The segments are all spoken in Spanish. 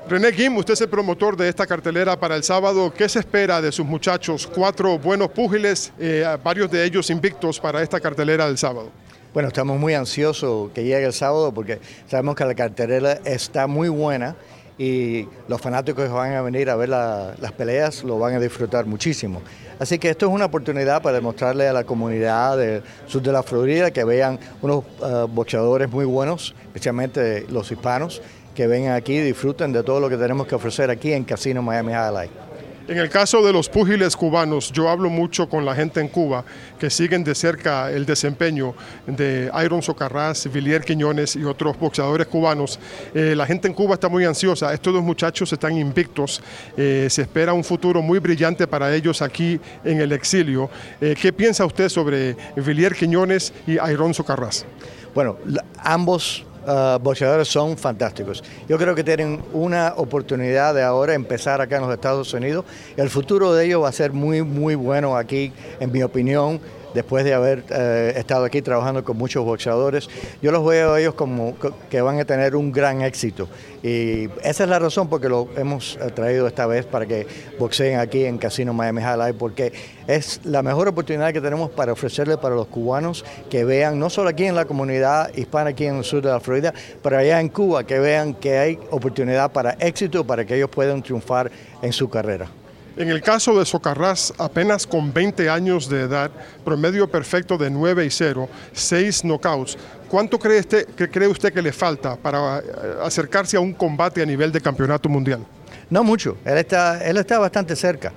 René Guim, usted es el promotor de esta cartelera para el sábado. ¿Qué se espera de sus muchachos? 4 buenos púgiles, varios de ellos invictos para esta cartelera del sábado. Bueno, estamos muy ansiosos que llegue el sábado porque sabemos que la cartelera está muy buena y los fanáticos que van a venir a ver las peleas lo van a disfrutar muchísimo. Así que esto es una oportunidad para demostrarle a la comunidad del sur de la Florida que vean unos boxeadores muy buenos, especialmente los hispanos, que vengan aquí y disfruten de todo lo que tenemos que ofrecer aquí en Casino Miami Highlight. En el caso de los púgiles cubanos, yo hablo mucho con la gente en Cuba que siguen de cerca el desempeño de Iron Socarrás, Villier Quiñones y otros boxeadores cubanos. La gente en Cuba está muy ansiosa, estos dos muchachos están invictos, se espera un futuro muy brillante para ellos aquí en el exilio. ¿Qué piensa usted sobre Villier Quiñones y Iron Socarrás? Bueno, ambos boxeadores son fantásticos. Yo creo que tienen una oportunidad de ahora empezar acá en los Estados Unidos. El futuro de ellos va a ser muy, muy bueno aquí, en mi opinión, después de haber estado aquí trabajando con muchos boxeadores. Yo los veo a ellos como que van a tener un gran éxito. Y esa es la razón por que lo hemos traído esta vez para que boxeen aquí en Casino Miami Highlight, porque es la mejor oportunidad que tenemos para ofrecerle para los cubanos que vean, no solo aquí en la comunidad hispana, aquí en el sur de la Florida, pero allá en Cuba, que vean que hay oportunidad para éxito, para que ellos puedan triunfar en su carrera. En el caso de Socarrás, apenas con 20 años de edad, promedio perfecto de 9-0, 6 knockouts. ¿Cuánto cree usted que le falta para acercarse a un combate a nivel de campeonato mundial? No mucho, él está bastante cerca.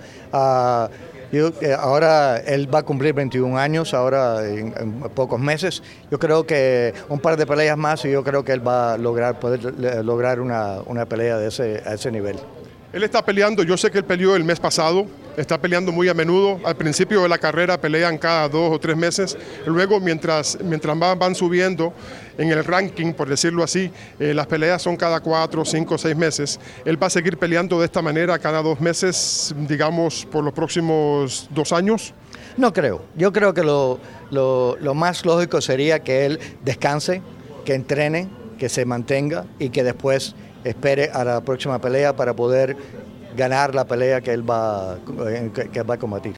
Ahora él va a cumplir 21 años, ahora en pocos meses. Yo creo que un par de peleas más y yo creo que él va a poder lograr una pelea a ese nivel. Él está peleando, yo sé que él peleó el mes pasado, está peleando muy a menudo. Al principio de la carrera pelean cada 2 o 3 meses. Luego, mientras van subiendo en el ranking, por decirlo así, las peleas son cada 4, 5, 6 meses. Él va a seguir peleando de esta manera cada 2 meses, digamos, por los próximos 2 años. No creo. Yo creo que lo más lógico sería que él descanse, que entrene, que se mantenga y que después espere a la próxima pelea para poder ganar la pelea que él va a combatir.